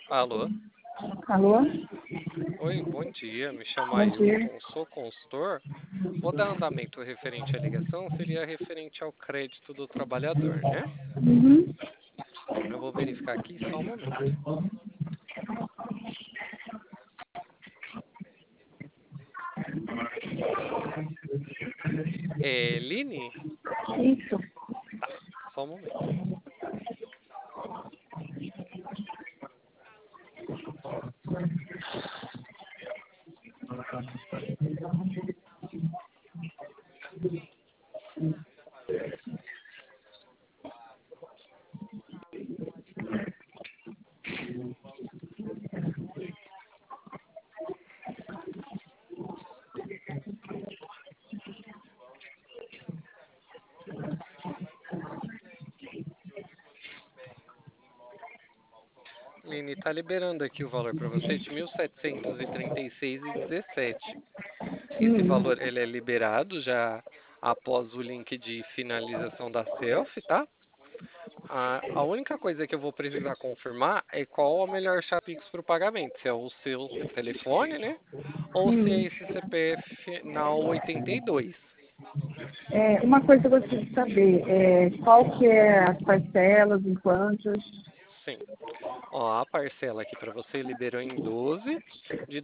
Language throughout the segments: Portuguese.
Alô? Alô? Oi, bom dia. Me chamo Bom dia. Ailton, sou consultor. Vou dar andamento referente à ligação, seria referente ao crédito do trabalhador, né? Uhum. Eu vou verificar aqui só um momento. Line? Isso. Tá, só um momento. Line, tá liberando aqui o valor para você de 1.736,17. Esse Hum. valor ele é liberado já após o link de finalização da selfie, tá? A única coisa que eu vou precisar confirmar é qual a melhor chave Pix para o pagamento, se é o seu telefone, né? Ou se é Hum. esse CPF final 82. Uma coisa que eu gostaria de saber, qual que é as parcelas, em quantas? Sim. Ó, a parcela aqui para você liberou em 12 de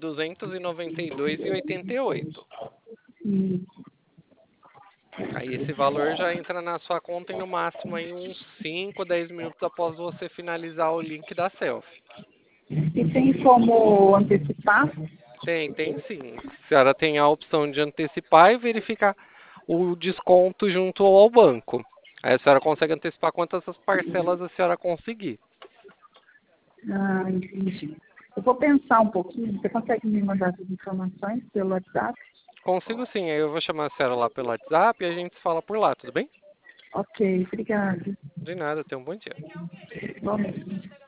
292,88. Hum. Aí esse valor já entra na sua conta em no máximo aí uns 5, 10 minutos após você finalizar o link da selfie. E tem como antecipar? Tem sim. A senhora tem a opção de antecipar e verificar o desconto junto ao banco. Aí a senhora consegue antecipar quantas parcelas a senhora conseguir. Ah, entendi. Eu vou pensar um pouquinho. Você consegue me mandar essas informações pelo WhatsApp? Consigo sim, aí eu vou chamar a senhora lá pelo WhatsApp e a gente se fala por lá, tudo bem? Ok, obrigada. De nada, tenha um bom dia. Bom.